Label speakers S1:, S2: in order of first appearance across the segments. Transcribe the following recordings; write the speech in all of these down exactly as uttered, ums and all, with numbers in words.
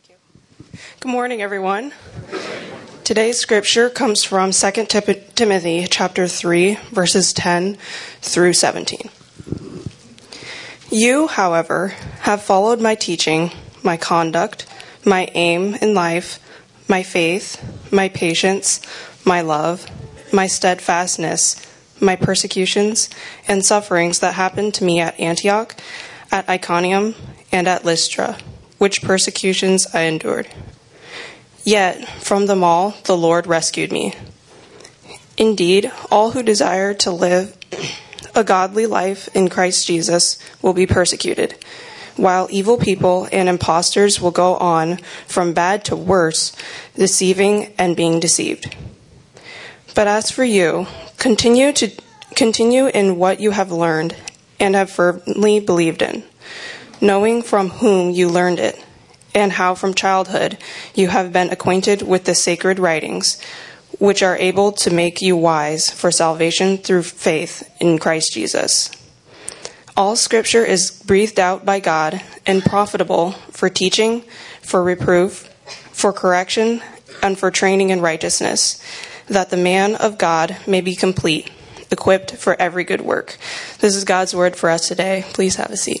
S1: Good morning, everyone. Today's scripture comes from Second Timothy chapter three, verses ten through seventeen. You, however, have followed my teaching, my conduct, my aim in life, my faith, my patience, my love, my steadfastness, my persecutions and sufferings that happened to me at Antioch, at Iconium, and at Lystra, which persecutions I endured. Yet from them all the Lord rescued me. Indeed, all who desire to live a godly life in Christ Jesus will be persecuted, while evil people and impostors will go on from bad to worse, deceiving and being deceived. But as for you, continue to continue in what you have learned and have firmly believed in, knowing from whom you learned it, and how from childhood you have been acquainted with the sacred writings, which are able to make you wise for salvation through faith in Christ Jesus. All Scripture is breathed out by God and profitable for teaching, for reproof, for correction, and for training in righteousness, that the man of God may be complete, equipped for every good work. This is God's word for us today. Please have a seat.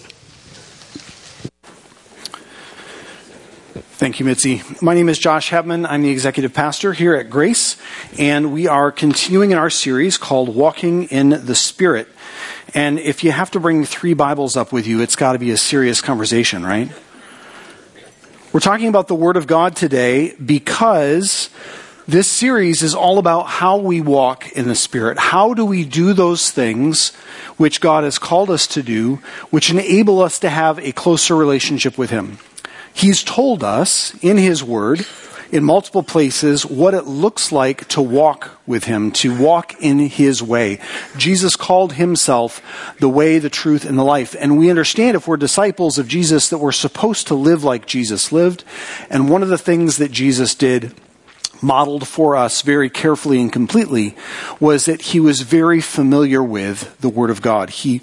S2: Thank you, Mitzi. My name is Josh Hebman. I'm the executive pastor here at Grace, and we are continuing in our series called Walking in the Spirit. And if you have to bring three Bibles up with you, it's got to be a serious conversation, right? We're talking about the Word of God today because this series is all about how we walk in the Spirit. How do we do those things which God has called us to do, which enable us to have a closer relationship with Him? He's told us in His Word, in multiple places, what it looks like to walk with Him, to walk in His way. Jesus called Himself the way, the truth, and the life. And we understand, if we're disciples of Jesus, that we're supposed to live like Jesus lived. And one of the things that Jesus did, modeled for us very carefully and completely, was that He was very familiar with the Word of God. He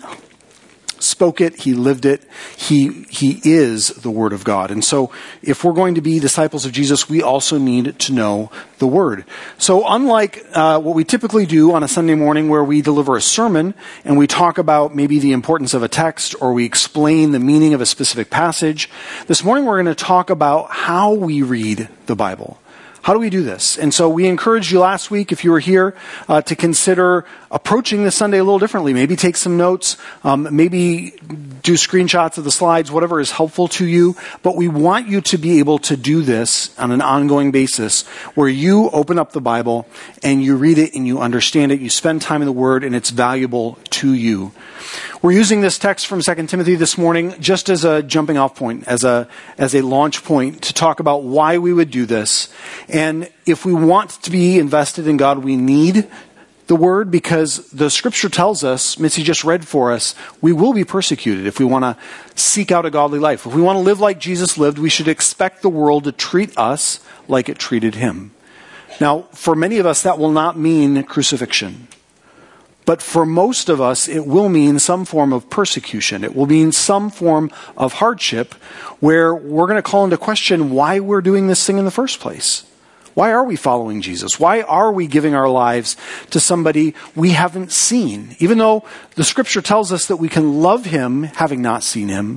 S2: spoke it, He lived it, he he is the Word of God. And so if we're going to be disciples of Jesus, we also need to know the Word. So unlike uh, what we typically do on a Sunday morning where we deliver a sermon and we talk about maybe the importance of a text or we explain the meaning of a specific passage, this morning we're going to talk about how we read the Bible. How do we do this? And so we encouraged you last week, if you were here, uh, to consider approaching this Sunday a little differently. Maybe take some notes, um, maybe do screenshots of the slides, whatever is helpful to you. But we want you to be able to do this on an ongoing basis where you open up the Bible and you read it and you understand it. You spend time in the Word and it's valuable to you. We're using this text from Second Timothy this morning just as a jumping off point, as a as a launch point to talk about why we would do this. And if we want to be invested in God, we need the Word, because the Scripture tells us, Mitzi just read for us, we will be persecuted if we want to seek out a godly life. If we want to live like Jesus lived, we should expect the world to treat us like it treated Him. Now, for many of us, that will not mean crucifixion. But for most of us, it will mean some form of persecution. It will mean some form of hardship where we're going to call into question why we're doing this thing in the first place. Why are we following Jesus? Why are we giving our lives to somebody we haven't seen? Even though the Scripture tells us that we can love Him having not seen Him,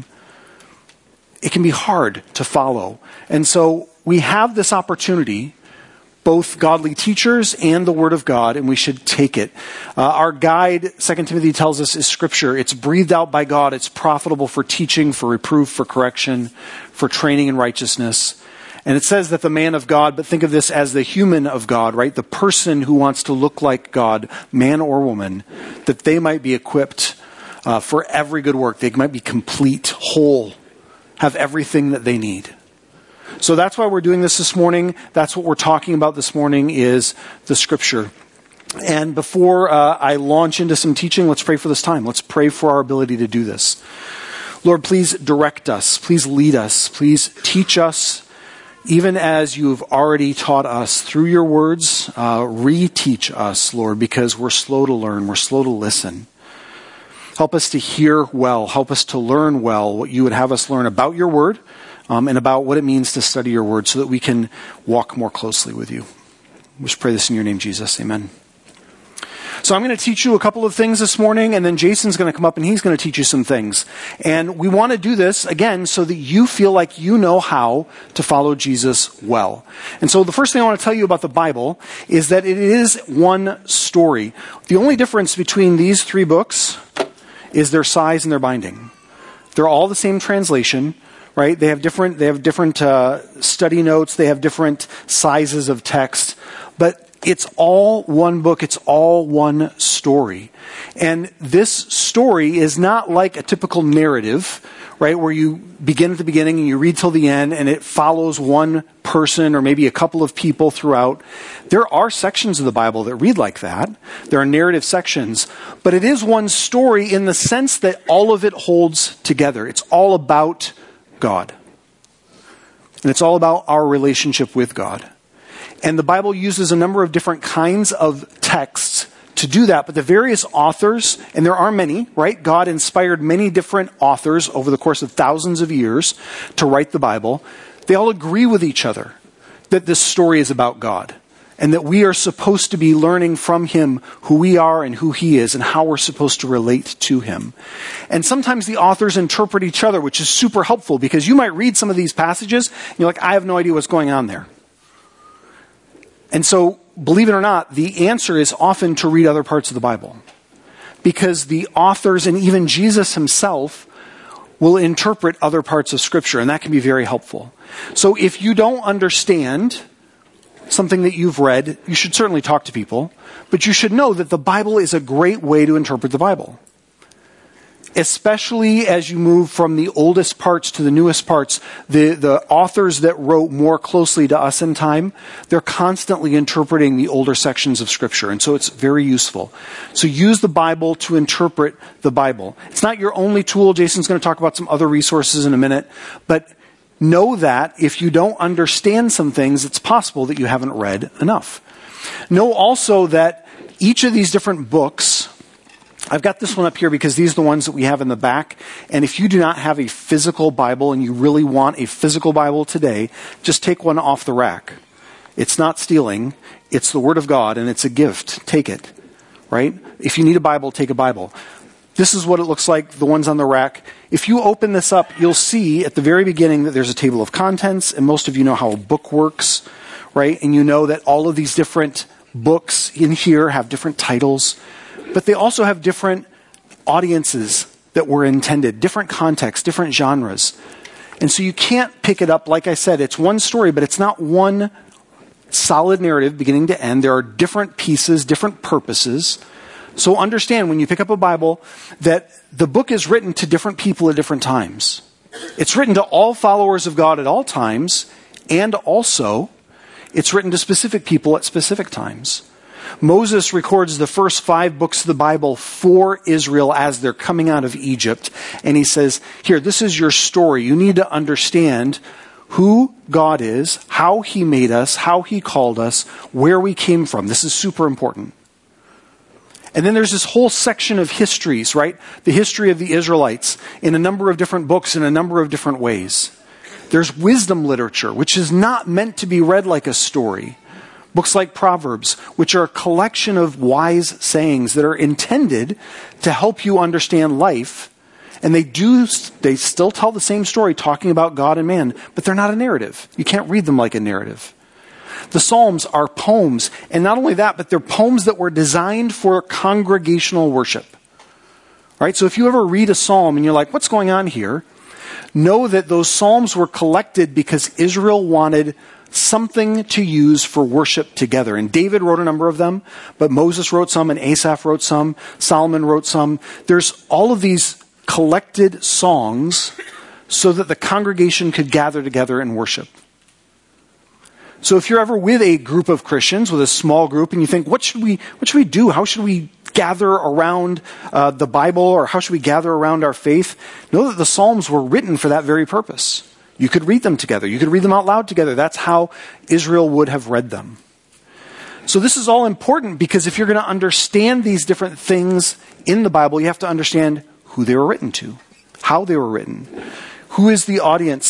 S2: it can be hard to follow. And so we have this opportunity, both godly teachers and the Word of God, and we should take it. Uh, our guide, Second Timothy tells us, is Scripture. It's breathed out by God. It's profitable for teaching, for reproof, for correction, for training in righteousness. And it says that the man of God, but think of this as the human of God, right? The person who wants to look like God, man or woman, that they might be equipped uh, for every good work. They might be complete, whole, have everything that they need. So that's why we're doing this this morning. That's what we're talking about this morning, is the Scripture. And before uh, I launch into some teaching, let's pray for this time. Let's pray for our ability to do this. Lord, please direct us. Please lead us. Please teach us, even as you've already taught us through your words. Uh, reteach us, Lord, because we're slow to learn. We're slow to listen. Help us to hear well. Help us to learn well what you would have us learn about your word. um, and about what it means to study your word so that we can walk more closely with you. We just pray this in your name, Jesus. Amen. So I'm going to teach you a couple of things this morning, and then Jason's going to come up and he's going to teach you some things. And we want to do this, again, so that you feel like you know how to follow Jesus well. And so the first thing I want to tell you about the Bible is that it is one story. The only difference between these three books is their size and their binding. They're all the same translation, right? They have different, they have different uh, study notes. They have different sizes of text. But it's all one book. It's all one story. And this story is not like a typical narrative, right, where you begin at the beginning and you read till the end and it follows one person or maybe a couple of people throughout. There are sections of the Bible that read like that. There are narrative sections. But it is one story in the sense that all of it holds together. It's all about God. And it's all about our relationship with God. And the Bible uses a number of different kinds of texts to do that. But the various authors, and there are many, right? God inspired many different authors over the course of thousands of years to write the Bible. They all agree with each other that this story is about God. And that we are supposed to be learning from Him who we are and who He is and how we're supposed to relate to Him. And sometimes the authors interpret each other, which is super helpful because you might read some of these passages and you're like, I have no idea what's going on there. And so, believe it or not, the answer is often to read other parts of the Bible. Because the authors and even Jesus himself will interpret other parts of Scripture, and that can be very helpful. So if you don't understand something that you've read, you should certainly talk to people, but you should know that the Bible is a great way to interpret the Bible. Especially as you move from the oldest parts to the newest parts, the, the authors that wrote more closely to us in time, they're constantly interpreting the older sections of Scripture. And so it's very useful. So use the Bible to interpret the Bible. It's not your only tool. Jason's going to talk about some other resources in a minute. But know that if you don't understand some things, it's possible that you haven't read enough. Know also that each of these different books, I've got this one up here because these are the ones that we have in the back. And if you do not have a physical Bible and you really want a physical Bible today, just take one off the rack. It's not stealing. It's the Word of God and it's a gift. Take it, right? If you need a Bible, take a Bible. This is what it looks like, the ones on the rack. If you open this up, you'll see at the very beginning that there's a table of contents. And most of you know how a book works, right? And you know that all of these different books in here have different titles. But they also have different audiences that were intended, different contexts, different genres. And so you can't pick it up. Like I said, it's one story, but it's not one solid narrative beginning to end. There are different pieces, different purposes. So understand when you pick up a Bible that the book is written to different people at different times. It's written to all followers of God at all times, and also it's written to specific people at specific times. Moses records the first five books of the Bible for Israel as they're coming out of Egypt. And he says, here, this is your story. You need to understand who God is, how He made us, how He called us, where we came from. This is super important. And then there's this whole section of histories, right? The history of the Israelites in a number of different books in a number of different ways. There's wisdom literature, which is not meant to be read like a story. Books like Proverbs, which are a collection of wise sayings that are intended to help you understand life. And they do, they still tell the same story talking about God and man, but they're not a narrative. You can't read them like a narrative. The Psalms are poems, and not only that, but they're poems that were designed for congregational worship. Right? So if you ever read a psalm and you're like, what's going on here? Know that those psalms were collected because Israel wanted something to use for worship together. And David wrote a number of them, but Moses wrote some, and Asaph wrote some, Solomon wrote some. There's all of these collected songs so that the congregation could gather together and worship. So if you're ever with a group of Christians, with a small group, and you think, what should we, what should we do? How should we gather around uh, the Bible, or how should we gather around our faith? Know that the Psalms were written for that very purpose. You could read them together. You could read them out loud together. That's how Israel would have read them. So this is all important because if you're going to understand these different things in the Bible, you have to understand who they were written to, how they were written, who is the audience.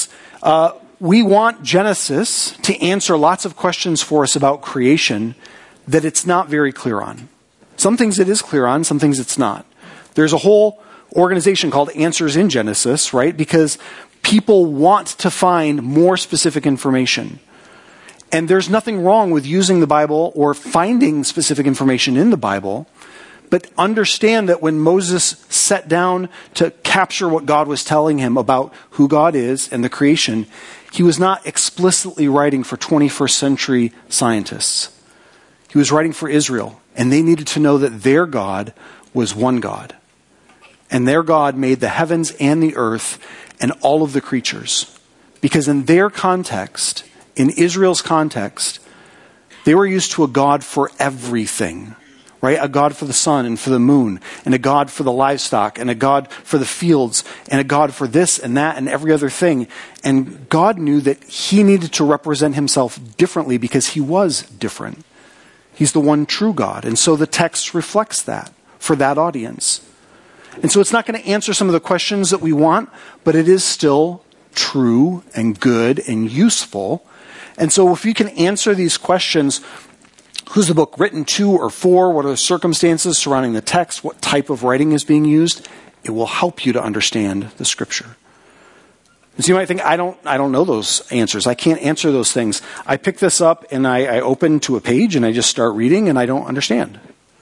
S2: Uh, we want Genesis to answer lots of questions for us about creation that it's not very clear on. Some things it is clear on, some things it's not. There's a whole organization called Answers in Genesis, right? Because people want to find more specific information. And there's nothing wrong with using the Bible or finding specific information in the Bible. But understand that when Moses sat down to capture what God was telling him about who God is and the creation, he was not explicitly writing for twenty-first century scientists. He was writing for Israel, and they needed to know that their God was one God. And their God made the heavens and the earth and all of the creatures. Because in their context, in Israel's context, they were used to a God for everything. Right? A God for the sun and for the moon, and a God for the livestock, and a God for the fields, and a God for this and that and every other thing. And God knew that he needed to represent himself differently because he was different. He's the one true God. And so the text reflects that for that audience. And so it's not going to answer some of the questions that we want, but it is still true and good and useful. And so if you can answer these questions, who's the book written to or for? What are the circumstances surrounding the text? What type of writing is being used? It will help you to understand the scripture. And so you might think, I don't I don't know those answers. I can't answer those things. I pick this up and I, I open to a page and I just start reading and I don't understand.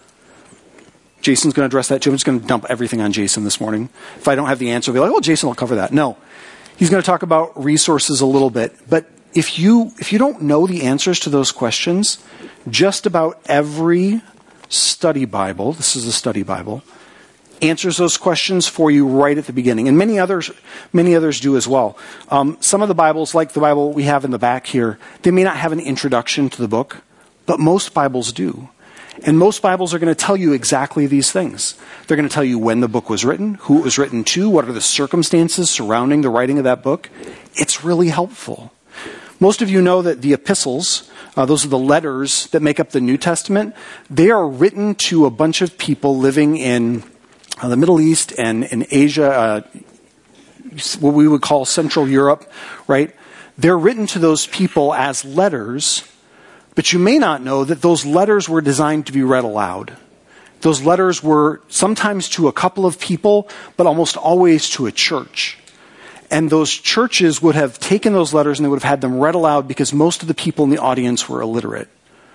S2: Jason's going to address that too. I'm just going to dump everything on Jason this morning. If I don't have the answer, I'll be like, oh, Jason will cover that. No. He's going to talk about resources a little bit. But if you if you don't know the answers to those questions, just about every study Bible, this is a study Bible, answers those questions for you right at the beginning. And many others many others do as well. Um, some of the Bibles, like the Bible we have in the back here, they may not have an introduction to the book, but most Bibles do. And most Bibles are going to tell you exactly these things. They're going to tell you when the book was written, who it was written to, what are the circumstances surrounding the writing of that book. It's really helpful. Most of you know that the epistles, uh, those are the letters that make up the New Testament, they are written to a bunch of people living in uh, the Middle East and in Asia, uh, what we would call Central Europe, right? They're written to those people as letters, but you may not know that those letters were designed to be read aloud. Those letters were sometimes to a couple of people, but almost always to a church. And those churches would have taken those letters and they would have had them read aloud because most of the people in the audience were illiterate.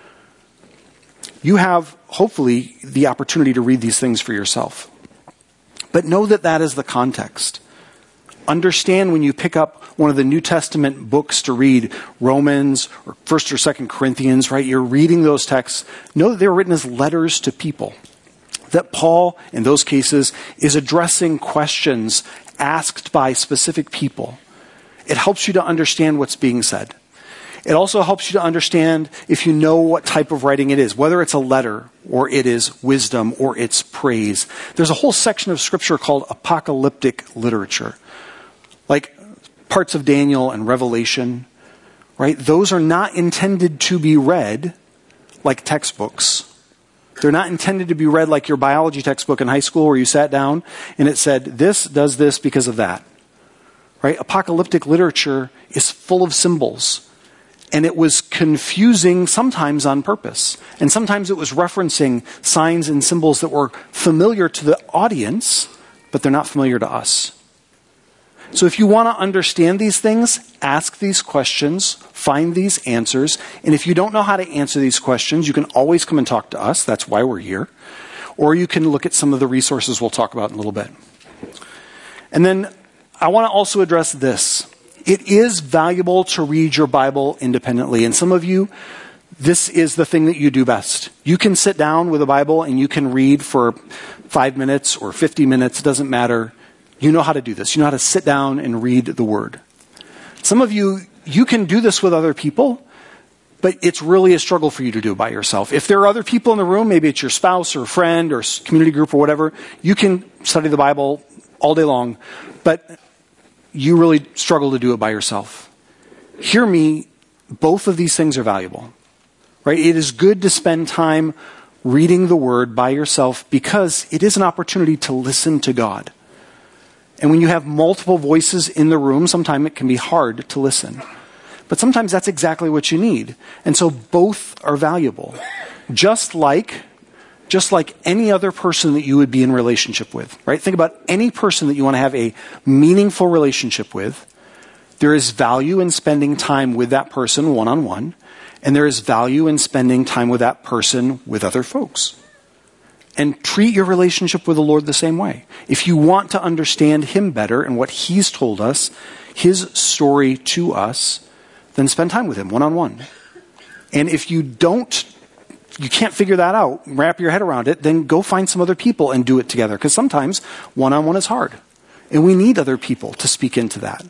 S2: You have, hopefully, the opportunity to read these things for yourself. But know that that is the context. Understand when you pick up one of the New Testament books to read, Romans or First or Second Corinthians, right? You're reading those texts. Know that they were written as letters to people. That Paul, in those cases, is addressing questions asked by specific people. It helps you to understand what's being said. It also helps you to understand if you know what type of writing it is, whether it's a letter or it is wisdom or it's praise. There's a whole section of Scripture called apocalyptic literature. Like parts of Daniel and Revelation, right? Those are not intended to be read like textbooks. They're not intended to be read like your biology textbook in high school where you sat down and it said, this does this because of that. Right? Apocalyptic literature is full of symbols. And it was confusing sometimes on purpose. And sometimes it was referencing signs and symbols that were familiar to the audience, but they're not familiar to us. So if you want to understand these things, ask these questions, find these answers. And if you don't know how to answer these questions, you can always come and talk to us. That's why we're here. Or you can look at some of the resources we'll talk about in a little bit. And then I want to also address this. It is valuable to read your Bible independently. And some of you, this is the thing that you do best. You can sit down with a Bible and you can read for five minutes or fifty minutes. It doesn't matter. You know how to do this. You know how to sit down and read the Word. Some of you, you can do this with other people, but it's really a struggle for you to do it by yourself. If there are other people in the room, maybe it's your spouse or a friend or community group or whatever, you can study the Bible all day long, but you really struggle to do it by yourself. Hear me, both of these things are valuable, right? It is good to spend time reading the Word by yourself because it is an opportunity to listen to God. And when you have multiple voices in the room, sometimes it can be hard to listen. But sometimes that's exactly what you need. And so both are valuable. Just like, just like any other person that you would be in relationship with, right? Think about any person that you want to have a meaningful relationship with. There is value in spending time with that person one-on-one, and there is value in spending time with that person with other folks. And treat your relationship with the Lord the same way. If you want to understand him better and what he's told us, his story to us, then spend time with him one-on-one. And if you don't, you can't figure that out, wrap your head around it, then go find some other people and do it together. Because sometimes one-on-one is hard. And we need other people to speak into that.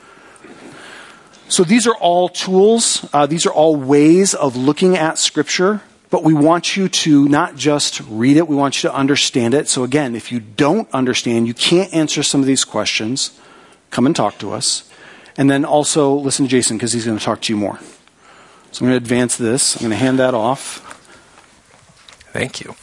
S2: So these are all tools. Uh, these are all ways of looking at Scripture. But we want you to not just read it, we want you to understand it. So again, if you don't understand, you can't answer some of these questions, come and talk to us. And then also listen to Jason, because he's going to talk to you more. So I'm going to advance this. I'm going to hand that off.
S3: Thank you.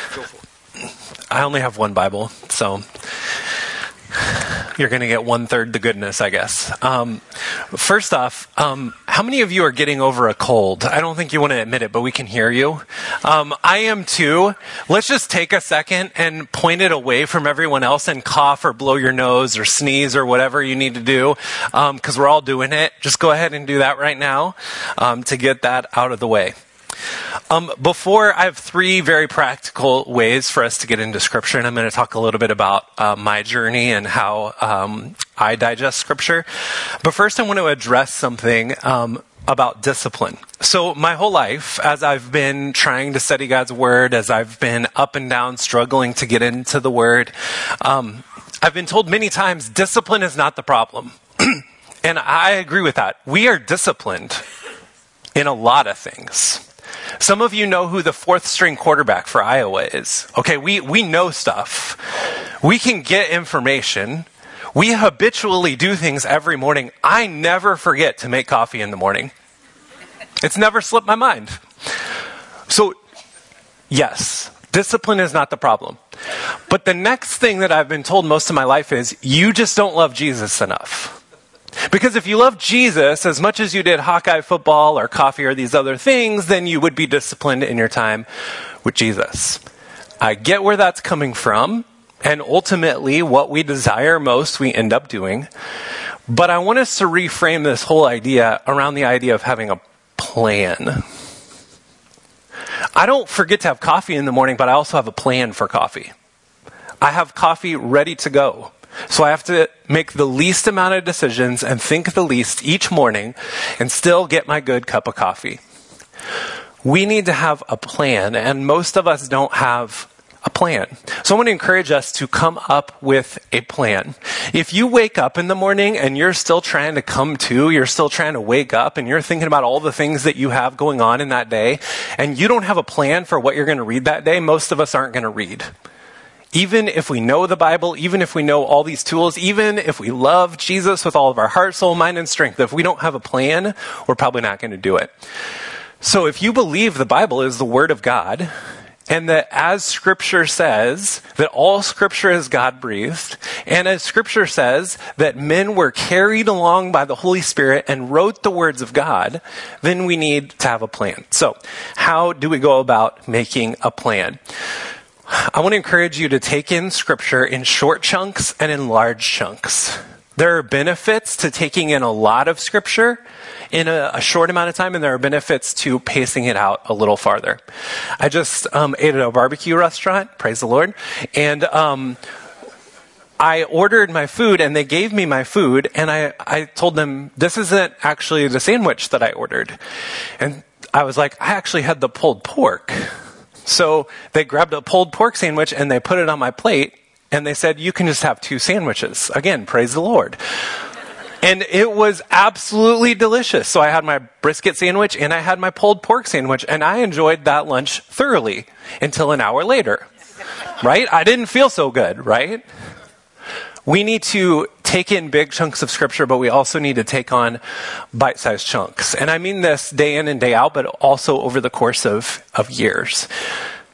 S3: I only have one Bible, so you're going to get one-third the goodness, I guess. Um, first off, um, how many of you are getting over a cold? I don't think you want to admit it, but we can hear you. Um, I am too. Let's just take a second and point it away from everyone else and cough or blow your nose or sneeze or whatever you need to do, because um, we're all doing it. Just go ahead and do that right now um, to get that out of the way. Um, before, I have three very practical ways for us to get into Scripture, and I'm going to talk a little bit about uh, my journey and how um, I digest Scripture. But first, I want to address something um, about discipline. So my whole life, as I've been trying to study God's Word, as I've been up and down struggling to get into the Word, um, I've been told many times, discipline is not the problem. And I agree with that. We are disciplined in a lot of things. Some of you know who the fourth string quarterback for Iowa is. Okay, we, we know stuff. We can get information. We habitually do things every morning. I never forget to make coffee in the morning. It's never slipped my mind. So, yes, discipline is not the problem. But the next thing that I've been told most of my life is, you just don't love Jesus enough. Because if you love Jesus as much as you did Hawkeye football or coffee or these other things, then you would be disciplined in your time with Jesus. I get where that's coming from, and ultimately what we desire most we end up doing. But I want us to reframe this whole idea around the idea of having a plan. I don't forget to have coffee in the morning, but I also have a plan for coffee. I have coffee ready to go. So I have to make the least amount of decisions and think the least each morning and still get my good cup of coffee. We need to have a plan, and most of us don't have a plan. So I want to encourage us to come up with a plan. If you wake up in the morning and you're still trying to come to, you're still trying to wake up and you're thinking about all the things that you have going on in that day, and you don't have a plan for what you're going to read that day, most of us aren't going to read. Even if we know the Bible, even if we know all these tools, even if we love Jesus with all of our heart, soul, mind, and strength, if we don't have a plan, we're probably not going to do it. So if you believe the Bible is the Word of God, and that as Scripture says, that all Scripture is God-breathed, and as Scripture says that men were carried along by the Holy Spirit and wrote the words of God, then we need to have a plan. So how do we go about making a plan? I want to encourage you to take in Scripture in short chunks and in large chunks. There are benefits to taking in a lot of Scripture in a, a short amount of time, and there are benefits to pacing it out a little farther. I just um, ate at a barbecue restaurant, praise the Lord, and um, I ordered my food, and they gave me my food, and I, I told them, this isn't actually the sandwich that I ordered. And I was like, I actually had the pulled pork. So they grabbed a pulled pork sandwich and they put it on my plate and they said, you can just have two sandwiches. Again, praise the Lord. And it was absolutely delicious. So I had my brisket sandwich and I had my pulled pork sandwich, and I enjoyed that lunch thoroughly until an hour later. Right? I didn't feel so good, right? We need to take in big chunks of Scripture, but we also need to take on bite-sized chunks. And I mean this day in and day out, but also over the course of, of years.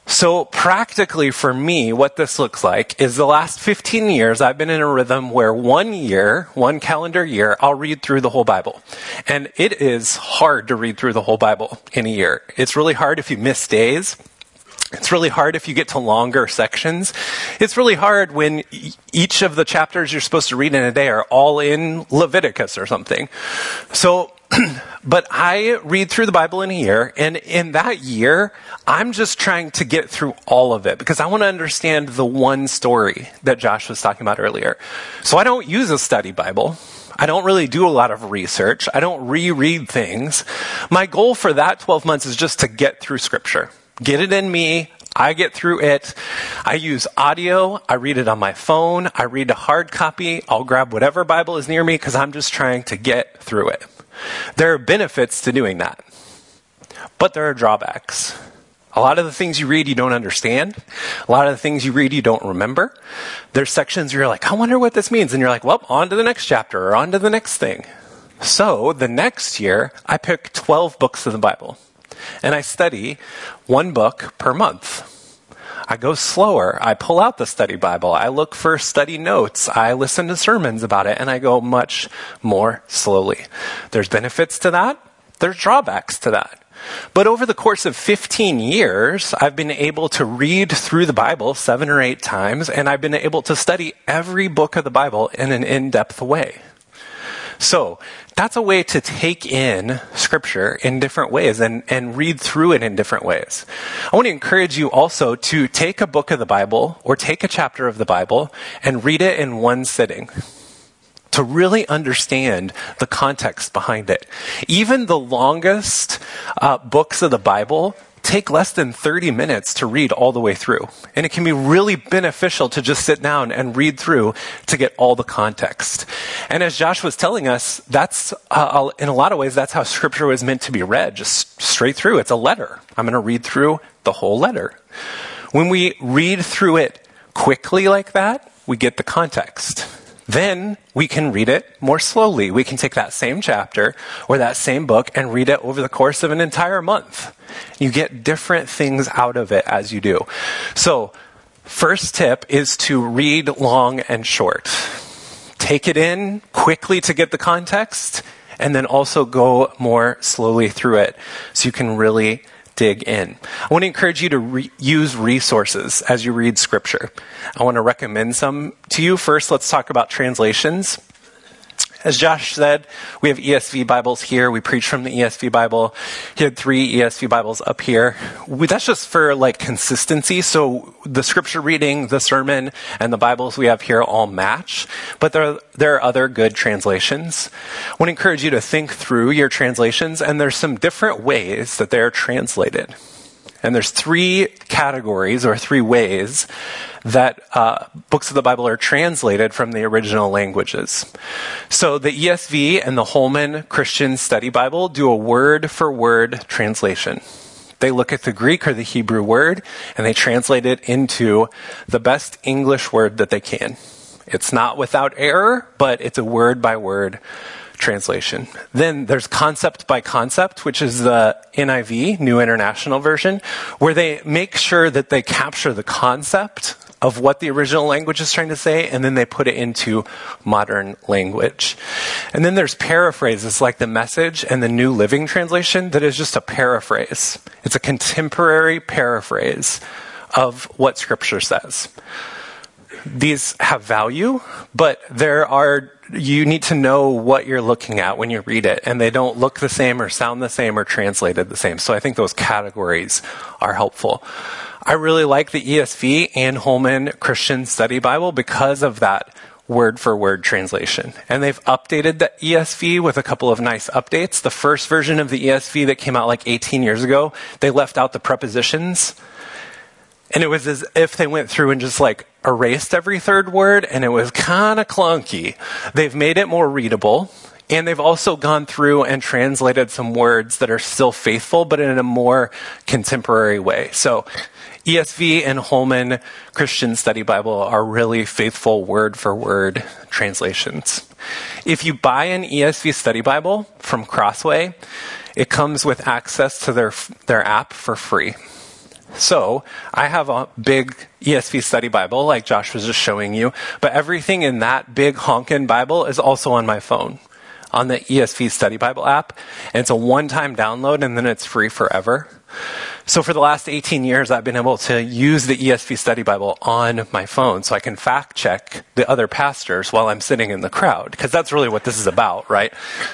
S3: So practically for me, what this looks like is the last fifteen years, I've been in a rhythm where one year, one calendar year, I'll read through the whole Bible. And it is hard to read through the whole Bible in a year. It's really hard if you miss days. It's really hard if you get to longer sections. It's really hard when each of the chapters you're supposed to read in a day are all in Leviticus or something. So, but I read through the Bible in a year, and in that year, I'm just trying to get through all of it because I want to understand the one story that Josh was talking about earlier. So I don't use a study Bible. I don't really do a lot of research. I don't reread things. My goal for that twelve months is just to get through Scripture. Get it in me. I get through it. I use audio. I read it on my phone. I read a hard copy. I'll grab whatever Bible is near me because I'm just trying to get through it. There are benefits to doing that, but there are drawbacks. A lot of the things you read you don't understand. A lot of the things you read you don't remember. There's sections where you're like, I wonder what this means. And you're like, well, on to the next chapter or on to the next thing. So the next year, I pick twelve books of the Bible. And I study one book per month. I go slower. I pull out the study Bible. I look for study notes. I listen to sermons about it, and I go much more slowly. There's benefits to that. There's drawbacks to that. But over the course of fifteen years, I've been able to read through the Bible seven or eight times, and I've been able to study every book of the Bible in an in-depth way. So that's a way to take in Scripture in different ways and, and read through it in different ways. I want to encourage you also to take a book of the Bible or take a chapter of the Bible and read it in one sitting to really understand the context behind it. Even the longest uh, books of the Bible take less than thirty minutes to read all the way through. And it can be really beneficial to just sit down and read through to get all the context. And as Josh was telling us, that's, uh, in a lot of ways, that's how Scripture was meant to be read, just straight through. It's a letter. I'm going to read through the whole letter. When we read through it quickly like that, we get the context. Then we can read it more slowly. We can take that same chapter or that same book and read it over the course of an entire month. You get different things out of it as you do. So, first tip is to read long and short. Take it in quickly to get the context, and then also go more slowly through it so you can really dig in. I want to encourage you to re- use resources as you read Scripture. I want to recommend some to you. First, let's talk about translations. As Josh said, we have E S V Bibles here. We preach from the E S V Bible. He had three E S V Bibles up here. We, that's just for like consistency. So the Scripture reading, the sermon, and the Bibles we have here all match. But there are, there are other good translations. I want to encourage you to think through your translations, and there's some different ways that they're translated. And there's three categories or three ways that uh, books of the Bible are translated from the original languages. So the E S V and the Holman Christian Study Bible do a word-for-word translation. They look at the Greek or the Hebrew word, and they translate it into the best English word that they can. It's not without error, but it's a word-by-word translation. Then there's concept by concept, which is the N I V, New International Version, where they make sure that they capture the concept of what the original language is trying to say, and then they put it into modern language. And then there's paraphrases like the Message and the New Living Translation that is just a paraphrase. It's a contemporary paraphrase of what Scripture says. These have value, but there are you need to know what you're looking at when you read it, and they don't look the same or sound the same or translated the same. So I think those categories are helpful. I really like the E S V and Holman Christian Study Bible because of that word-for-word translation. And they've updated the E S V with a couple of nice updates. The first version of the E S V that came out like eighteen years ago, they left out the prepositions. And it was as if they went through and just like erased every third word, and it was kind of clunky. They've made it more readable, and they've also gone through and translated some words that are still faithful, but in a more contemporary way. So E S V and Holman Christian Study Bible are really faithful word-for-word translations. If you buy an E S V Study Bible from Crossway, it comes with access to their their app for free. So I have a big E S V study Bible, like Josh was just showing you, but everything in that big honkin' Bible is also on my phone, on the E S V study Bible app. And it's a one-time download, and then it's free forever. So for the last eighteen years, I've been able to use the E S V study Bible on my phone so I can fact check the other pastors while I'm sitting in the crowd, because that's really what this is about, right?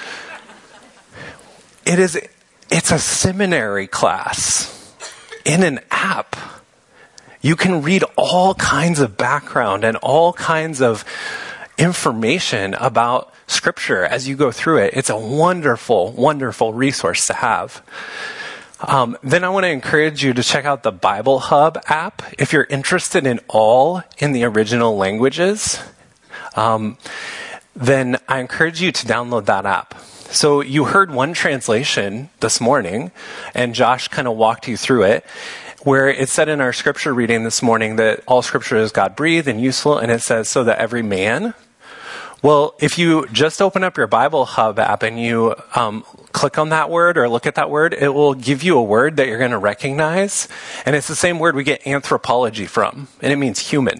S3: It is, it's a seminary class in an app. You can read all kinds of background and all kinds of information about Scripture as you go through it. It's a wonderful, wonderful resource to have. Um, then I want to encourage you to check out the Bible Hub app if you're interested in all in the original languages. Um, then I encourage you to download that app. So you heard one translation this morning, and Josh kind of walked you through it, where it said in our scripture reading this morning that all scripture is God-breathed and useful, and it says so that every man. Well, if you just open up your Bible Hub app and you um, click on that word or look at that word, it will give you a word that you're going to recognize, and it's the same word we get anthropology from, and it means human.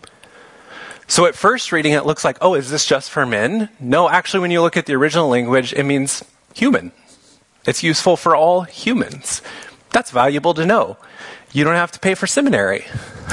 S3: So at first reading, it looks like, oh, is this just for men? No, actually, when you look at the original language, it means human. It's useful for all humans. That's valuable to know. You don't have to pay for seminary.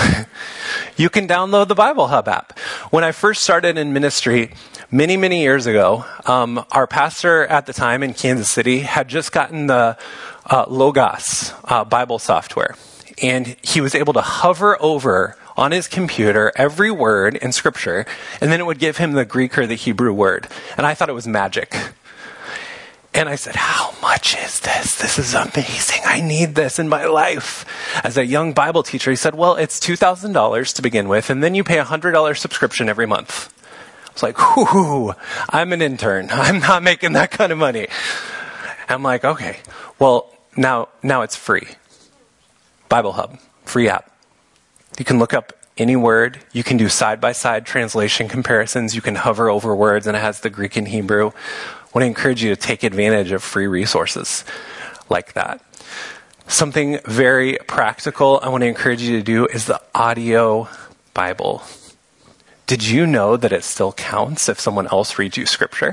S3: You can download the Bible Hub app. When I first started in ministry many, many years ago, um, our pastor at the time in Kansas City had just gotten the uh, Logos uh, Bible software. And he was able to hover over on his computer every word in Scripture, and then it would give him the Greek or the Hebrew word. And I thought it was magic. And I said, how much is this? This is amazing. I need this in my life. As a young Bible teacher, he said, well, it's two thousand dollars to begin with, and then you pay a one hundred dollars subscription every month. I was like, whoo, I'm an intern. I'm not making that kind of money. I'm like, okay, well, now, now it's free. Bible Hub, free app. You can look up any word. You can do side-by-side translation comparisons. You can hover over words, and it has the Greek and Hebrew. I want to encourage you to take advantage of free resources like that. Something very practical I want to encourage you to do is the audio Bible. Did you know that it still counts if someone else reads you Scripture?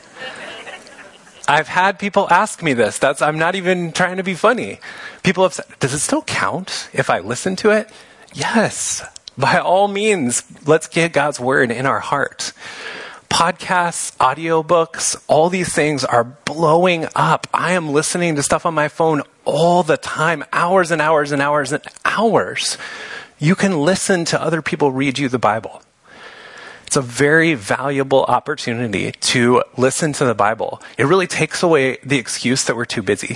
S3: I've had people ask me this. That's, I'm not even trying to be funny. People have said, does it still count if I listen to it? Yes. By all means, let's get God's word in our heart. Podcasts, audiobooks, all these things are blowing up. I am listening to stuff on my phone all the time, hours and hours and hours and hours. You can listen to other people read you the Bible. It's a very valuable opportunity to listen to the Bible. It really takes away the excuse that we're too busy.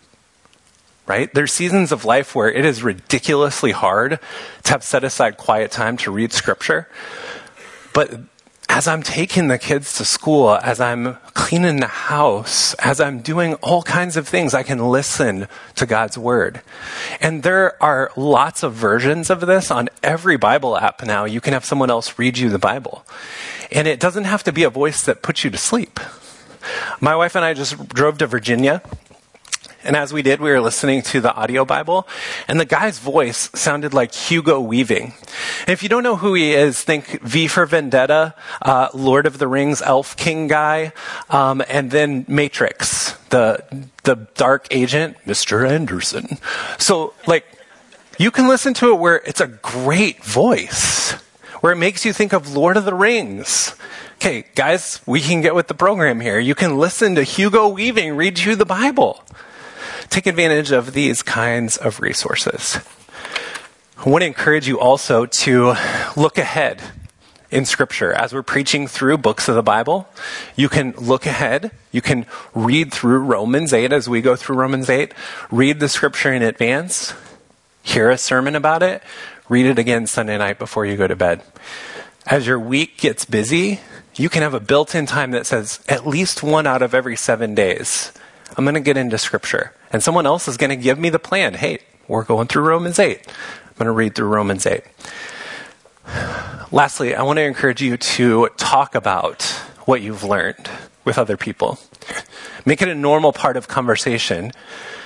S3: Right? There's seasons of life where it is ridiculously hard to have set aside quiet time to read Scripture. But as I'm taking the kids to school, as I'm cleaning the house, as I'm doing all kinds of things, I can listen to God's Word. And there are lots of versions of this on every Bible app now. You can have someone else read you the Bible. And it doesn't have to be a voice that puts you to sleep. My wife and I just drove to Virginia. And as we did, we were listening to the audio Bible, and the guy's voice sounded like Hugo Weaving. And if you don't know who he is, think V for Vendetta, uh, Lord of the Rings, Elf King guy, um, and then Matrix, the the dark agent, Mister Anderson. So, like, you can listen to it where it's a great voice, where it makes you think of Lord of the Rings. Okay, guys, we can get with the program here. You can listen to Hugo Weaving read you the Bible. Take advantage of these kinds of resources. I want to encourage you also to look ahead in Scripture. As we're preaching through books of the Bible, you can look ahead. You can read through Romans eight as we go through Romans eight. Read the Scripture in advance. Hear a sermon about it. Read it again Sunday night before you go to bed. As your week gets busy, you can have a built-in time that says at least one out of every seven days, I'm going to get into Scripture. And someone else is going to give me the plan. Hey, we're going through Romans eight. I'm going to read through Romans eight. Lastly, I want to encourage you to talk about what you've learned with other people. Make it a normal part of conversation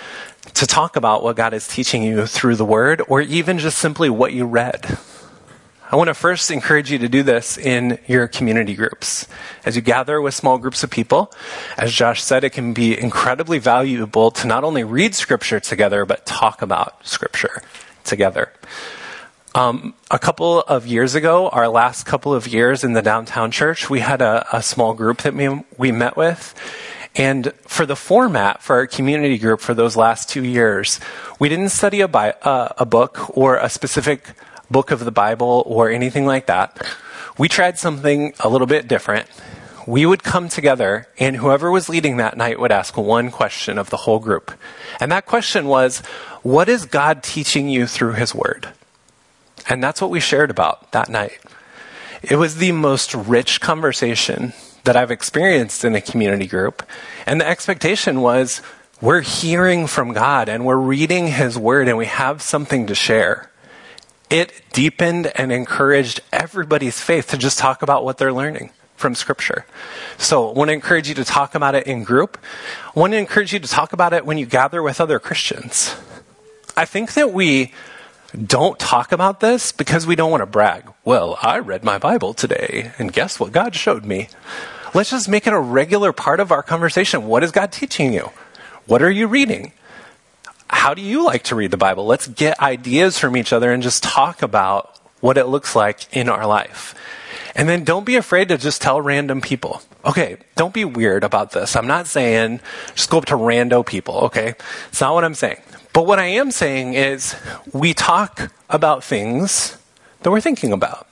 S3: to talk about what God is teaching you through the Word, or even just simply what you read. I want to first encourage you to do this in your community groups. As you gather with small groups of people, as Josh said, it can be incredibly valuable to not only read Scripture together, but talk about Scripture together. Um, a couple of years ago, our last couple of years in the downtown church, we had a, a small group that we, we met with. And for the format for our community group for those last two years, we didn't study a, bi- uh, a book or a specific book of the Bible or anything like that. We tried something a little bit different. We would come together, and whoever was leading that night would ask one question of the whole group. And that question was, what is God teaching you through his word? And that's what we shared about that night. It was the most rich conversation that I've experienced in a community group. And the expectation was, we're hearing from God, and we're reading his word, and we have something to share. It deepened and encouraged everybody's faith to just talk about what they're learning from Scripture. So I want to encourage you to talk about it in group. I want to encourage you to talk about it when you gather with other Christians. I think that we don't talk about this because we don't want to brag. Well, I read my Bible today, and guess what God showed me? Let's just make it a regular part of our conversation. What is God teaching you? What are you reading? How do you like to read the Bible? Let's get ideas from each other and just talk about what it looks like in our life. And then don't be afraid to just tell random people. Okay, don't be weird about this. I'm not saying just go up to rando people, okay? It's not what I'm saying. But what I am saying is we talk about things that we're thinking about.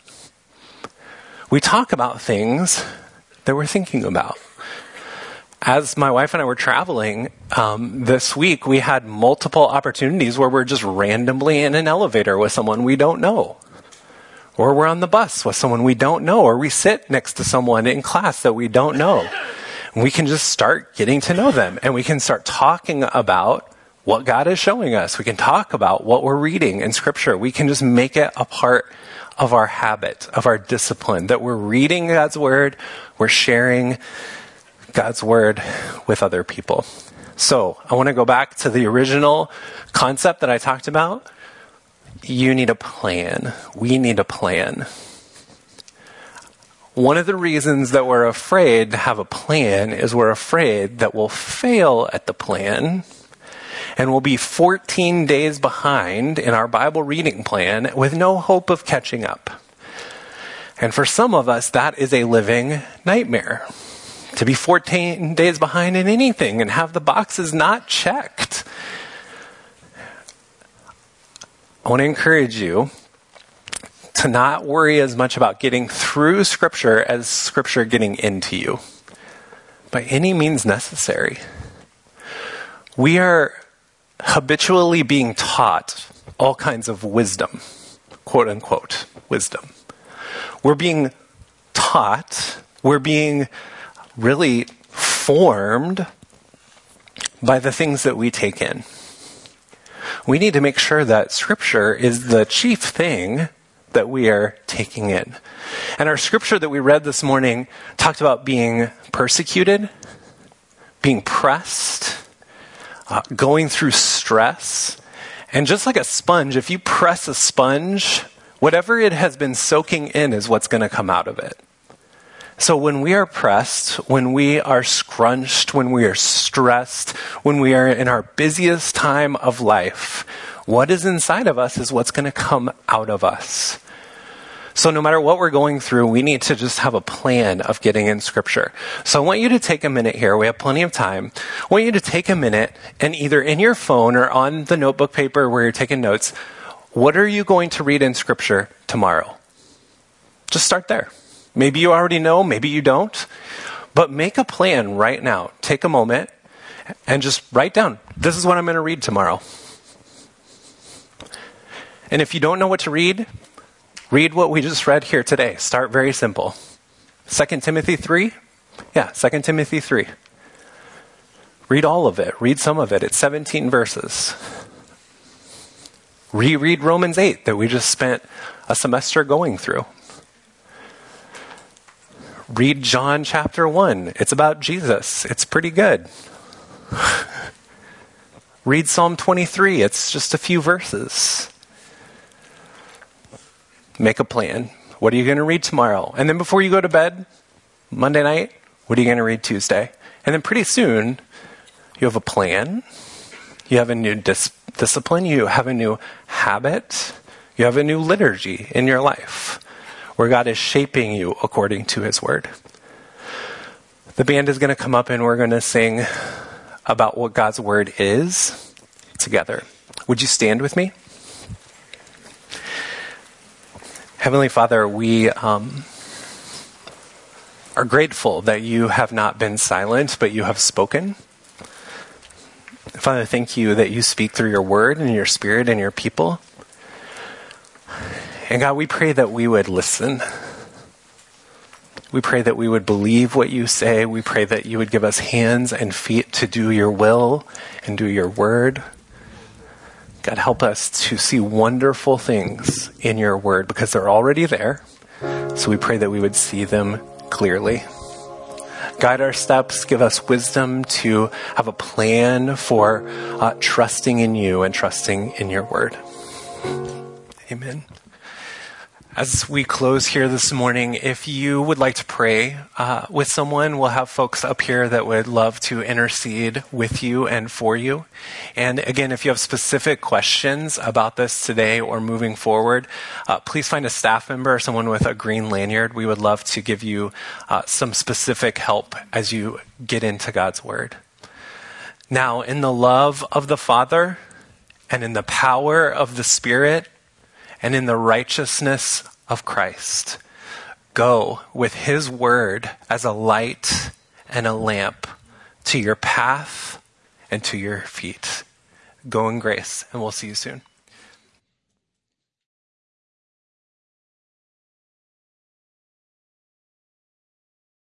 S3: We talk about things that we're thinking about. As my wife and I were traveling um, this week, we had multiple opportunities where we're just randomly in an elevator with someone we don't know. Or we're on the bus with someone we don't know. Or we sit next to someone in class that we don't know. And we can just start getting to know them. And we can start talking about what God is showing us. We can talk about what we're reading in Scripture. We can just make it a part of our habit, of our discipline, that we're reading God's Word, we're sharing God's word with other people. So I want to go back to the original concept that I talked about. You need a plan. We need a plan. One of the reasons that we're afraid to have a plan is we're afraid that we'll fail at the plan and we'll be fourteen days behind in our Bible reading plan with no hope of catching up. And for some of us, that is a living nightmare. To be fourteen days behind in anything and have the boxes not checked. I want to encourage you to not worry as much about getting through Scripture as Scripture getting into you. By any means necessary. We are habitually being taught all kinds of wisdom, quote unquote, wisdom. We're being taught, we're being really formed by the things that we take in. We need to make sure that Scripture is the chief thing that we are taking in. And our Scripture that we read this morning talked about being persecuted, being pressed, uh, going through stress. And just like a sponge, if you press a sponge, whatever it has been soaking in is what's going to come out of it. So when we are pressed, when we are scrunched, when we are stressed, when we are in our busiest time of life, what is inside of us is what's going to come out of us. So no matter what we're going through, we need to just have a plan of getting in Scripture. So I want you to take a minute here. We have plenty of time. I want you to take a minute and either in your phone or on the notebook paper where you're taking notes, what are you going to read in Scripture tomorrow? Just start there. Maybe you already know, maybe you don't. But make a plan right now. Take a moment and just write down, this is what I'm going to read tomorrow. And if you don't know what to read, read what we just read here today. Start very simple. Second Timothy three? Yeah, Second Timothy three. Read all of it. Read some of it. It's seventeen verses. Reread Romans eight that we just spent a semester going through. Read John chapter one. It's about Jesus. It's pretty good. Read Psalm twenty-three. It's just a few verses. Make a plan. What are you going to read tomorrow? And then before you go to bed, Monday night, what are you going to read Tuesday? And then pretty soon, you have a plan. You have a new dis- discipline. You have a new habit. You have a new liturgy in your life where God is shaping you according to his word. The band is going to come up and we're going to sing about what God's word is together. Would you stand with me? Heavenly Father, we um, are grateful that you have not been silent, but you have spoken. Father, thank you that you speak through your word and your spirit and your people. And God, we pray that we would listen. We pray that we would believe what you say. We pray that you would give us hands and feet to do your will and do your word. God, help us to see wonderful things in your word because they're already there. So we pray that we would see them clearly. Guide our steps. Give us wisdom to have a plan for uh, trusting in you and trusting in your word. Amen. As we close here this morning, if you would like to pray uh, with someone, we'll have folks up here that would love to intercede with you and for you. And again, if you have specific questions about this today or moving forward, uh, please find a staff member or someone with a green lanyard. We would love to give you uh, some specific help as you get into God's word. Now, in the love of the Father and in the power of the Spirit, and in the righteousness of Christ, go with his word as a light and a lamp to your path and to your feet. Go in grace, and we'll see you soon.